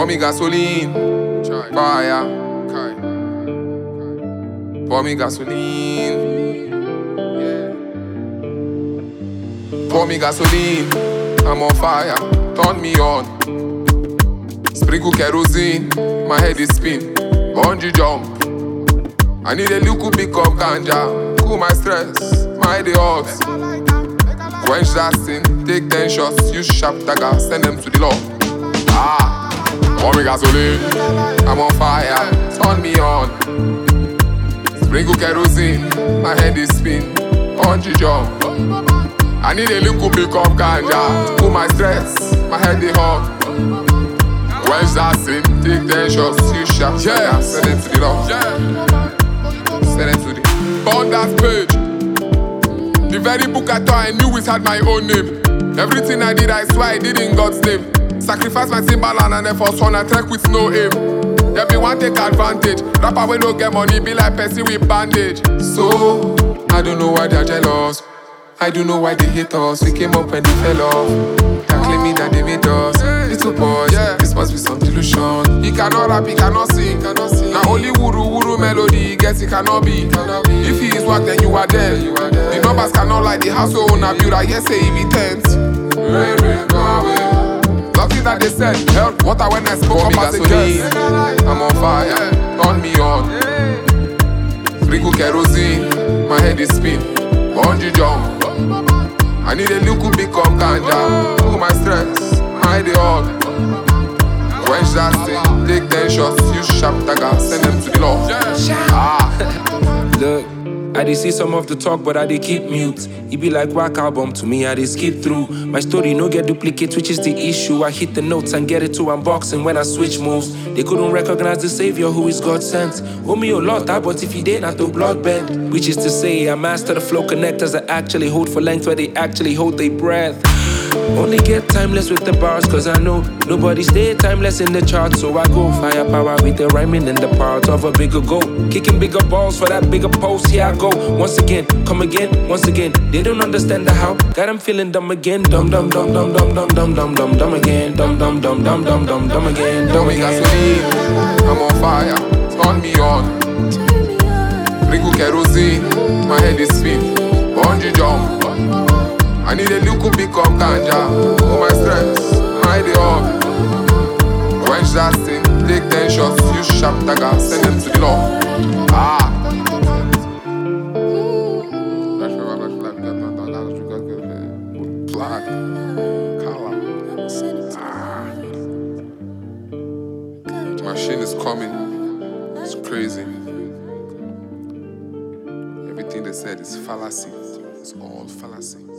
Pour me gasoline, fire. Pour me gasoline, pour me gasoline. I'm on fire, turn me on. Sprinkle kerosene, my head is spin. Bungee jump. I need a little bit of ganja, cool my stress, my head is hot. Quench that sin, take 10 shots, use sharp dagger, send them to the law. Pour me gasoline, I'm on fire, turn me on. Sprinkle kerosene, my head is spin. Bungee jump. I need a little bit of ganja, cool my stress, my head is hot. Quench that sin, take 10 shots, use sharp dagger, send them to the law. Send them to the burn that page. The very book I thought I knew it had my own name. Everything I did, I swear I did in God's name. Sacrifice my Timberland and then for son I trek with no aim. Yeah, me want take advantage. Rapper we no get money, be like person with bandage. So, I don't know why they're jealous. I don't know why they hate us. We came up and they fell off. They're claiming that they made us little boys, this must be some delusion. He cannot rap, he cannot sing. Now only wuru melody, guess he cannot be. If he is what, then you are there. The numbers cannot lie, the house will own a builder. Yes, say if he tends. Rain, go away. Nothing that they said held water when I spoke up as a guest. I'm on fire, turn me on. Sprinkle kerosene, my head is spin. Bungee jump. I need a little bit of ganja, cool my stress, my head is hot. Quench that thing, take 10 shots, use sharp dagger, send them to the law. Look, I did see some of the talk, but I did keep mute. It be like whack album to me, I did skip through. My story no get duplicate, which is the issue. I hit the notes and get it to unboxing when I switch moves. They couldn't recognize the savior who is God sent. Owe me a lot, but if he did, not to blood bend. Which is to say, I master the flow connectors that actually hold for length where they actually hold their breath. Only get timeless with the bars, cause I know nobody stay timeless in the chart. So I go firepower with the rhyming and the part of a bigger goal. Kicking bigger balls for that bigger post, here I go. Once again, come again, once again. They don't understand the how, got them feeling dumb again. Dumb, dumb, dumb, dumb, dumb, dumb, dumb, dumb, dumb, dumb again. Dumb, dumb, dumb, dumb, dumb, dumb, dumb again. Dumb again. I'm on fire, turn me on. Sprinkle kerosene, my head is spin. Bungee jump. I need a little bit of ganja, cool my stress, my head is hot. Quench that thing, take 10 shots, use sharp dagger, send them to the law. Black, color. Machine is coming. It's crazy. Everything they said is fallacy. It's all fallacy.